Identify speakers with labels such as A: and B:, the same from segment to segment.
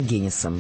A: Деннисом.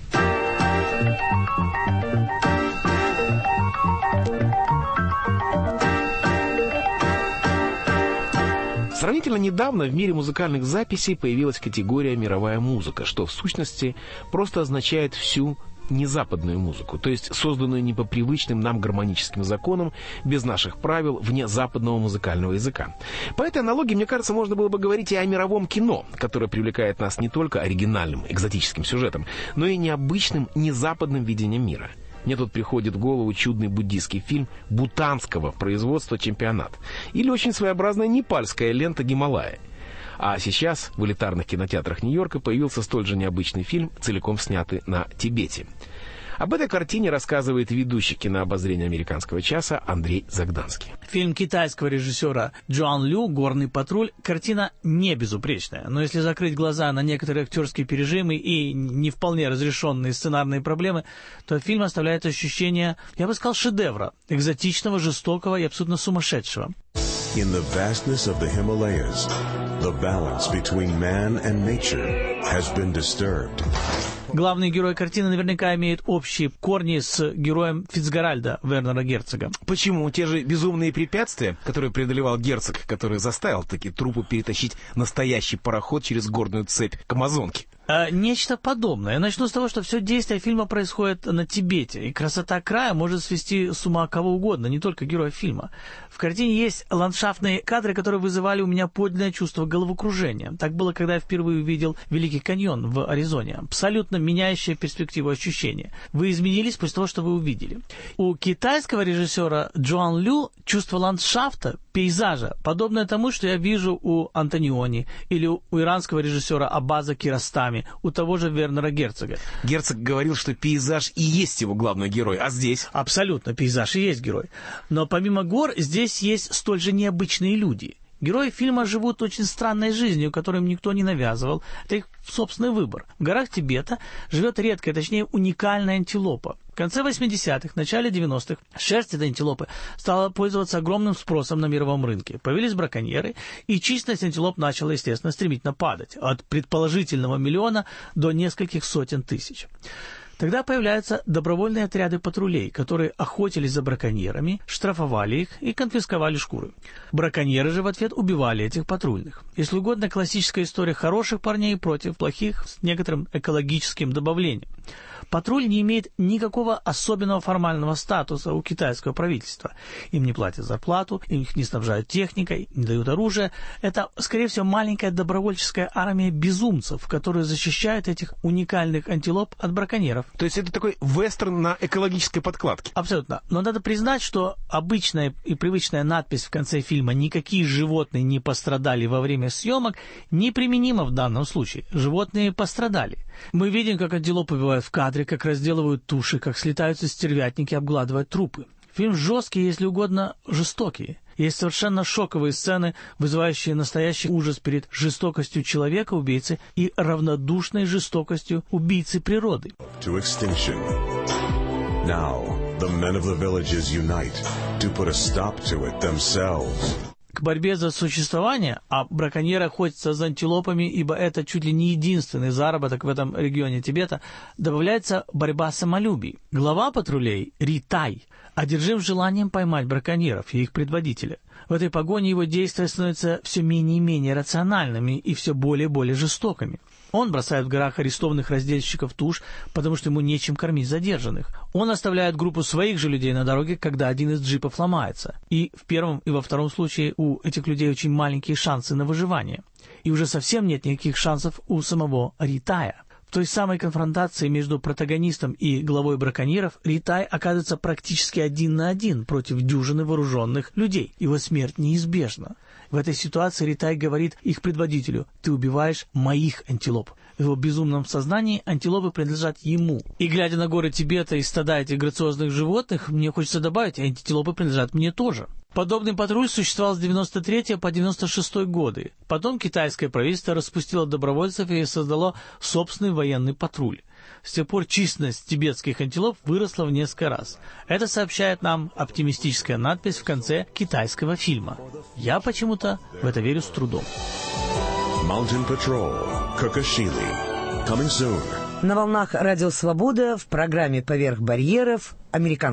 B: Сравнительно недавно в мире музыкальных записей появилась категория «мировая музыка», что в сущности просто означает всю незападную музыку, то есть созданную не по привычным нам гармоническим законам, без наших правил, вне западного музыкального языка. По этой аналогии, мне кажется, можно было бы говорить и о мировом кино, которое привлекает нас не только оригинальным, экзотическим сюжетом, но и необычным, незападным видением мира. Мне тут приходит в голову чудный буддийский фильм бутанского производства «Чемпионат» или очень своеобразная непальская лента «Гималая». А сейчас в элитарных кинотеатрах Нью-Йорка появился столь же необычный фильм, целиком снятый на Тибете. Об этой картине рассказывает ведущий кинообозрения «Американского часа» Андрей Загданский.
C: Фильм китайского режиссера Джоан Лю «Горный патруль». Картина не безупречная, но если закрыть глаза на некоторые актерские пережимы и не вполне разрешенные сценарные проблемы, то фильм оставляет ощущение, я бы сказал, шедевра, экзотичного, жестокого и абсолютно сумасшедшего.
D: In the vastness of the Himalayas, the balance between man and nature has been disturbed.
C: Главный герой картины наверняка имеет общие корни с героем Фицджеральда Вернера Герцога.
B: Почему? Те же безумные препятствия, которые преодолевал Герцог, который заставил таки труппу перетащить настоящий пароход через горную цепь к Амазонке.
C: Нечто подобное. Я начну с того, что все действие фильма происходит на Тибете, и красота края может свести с ума кого угодно, не только героя фильма. В картине есть ландшафтные кадры, которые вызывали у меня подлинное чувство головокружения. Так было, когда я впервые увидел Великий каньон в Аризоне. Абсолютно меняющая перспективу ощущения. Вы изменились после того, что вы увидели. У китайского режиссера Джоан Лю чувство ландшафта, пейзажа, подобное тому, что я вижу у Антониони или у иранского режиссера Аббаза Киаростами, у того же Вернера Герцога.
B: Герцог говорил, что пейзаж и есть его главный герой, а здесь?
C: Абсолютно, пейзаж и есть герой. Но помимо гор, здесь есть столь же необычные люди. Герои фильма живут очень странной жизнью, которую им никто не навязывал. Это их собственный выбор. В горах Тибета живет редкая, точнее уникальная антилопа. В конце 80-х, начале 90-х шерсть этой антилопы стала пользоваться огромным спросом на мировом рынке. Появились браконьеры, и численность антилоп начала, естественно, стремительно падать. От предположительного 1 миллиона до нескольких сотен тысяч. Тогда появляются добровольные отряды патрулей, которые охотились за браконьерами, штрафовали их и конфисковали шкуры. Браконьеры же в ответ убивали этих патрульных. Если угодно, классическая история хороших парней против плохих с некоторым экологическим добавлением. Патруль не имеет никакого особенного формального статуса у китайского правительства. Им не платят зарплату, их не снабжают техникой, не дают оружия. Это, скорее всего, маленькая добровольческая армия безумцев, которые защищают этих уникальных антилоп от браконьеров.
B: То есть это такой вестерн на экологической подкладке?
C: Абсолютно. Но надо признать, что обычная и привычная надпись в конце фильма «Никакие животные не пострадали во время съемок» неприменима в данном случае. Животные пострадали. Мы видим, как антилопы убивают в кадре, как разделывают туши, как слетаются стервятники, обгладывают трупы. Фильм жесткий, если угодно, жестокий. Есть совершенно шоковые сцены, вызывающие настоящий ужас перед жестокостью человека-убийцы и равнодушной жестокостью убийцы природы.
D: To extinction. Now, the men of the villages unite to put a stop to it themselves.
C: К борьбе за существование, а браконьеры охотятся за антилопами, ибо это чуть ли не единственный заработок в этом регионе Тибета, добавляется борьба самолюбий. Глава патрулей, Ритай, одержим желанием поймать браконьеров и их предводителя. В этой погоне его действия становятся все менее и менее рациональными и все более и более жестокими. Он бросает в горах арестованных раздельщиков туш, потому что ему нечем кормить задержанных. Он оставляет группу своих же людей на дороге, когда один из джипов ломается. И в первом и во втором случае у этих людей очень маленькие шансы на выживание. И уже совсем нет никаких шансов у самого Ритая. В той самой конфронтации между протагонистом и главой браконьеров Ритай оказывается практически 1 на 1 против дюжины вооруженных людей. Его смерть неизбежна. В этой ситуации Ритай говорит их предводителю: «Ты убиваешь моих антилоп». В его безумном сознании антилопы принадлежат ему. И глядя на горы Тибета и стада этих грациозных животных, мне хочется добавить, антилопы принадлежат мне тоже. Подобный патруль существовал с 93 по 96 годы. Потом китайское правительство распустило добровольцев и создало собственный военный патруль. С тех пор численность тибетских антилоп выросла в несколько раз. Это сообщает нам оптимистическая надпись в конце китайского фильма. Я почему-то в это верю с трудом.
D: Mountain Patrol, Kukashili. Coming soon
A: На волнах Радио Свобода в программе «Поверх барьеров» американская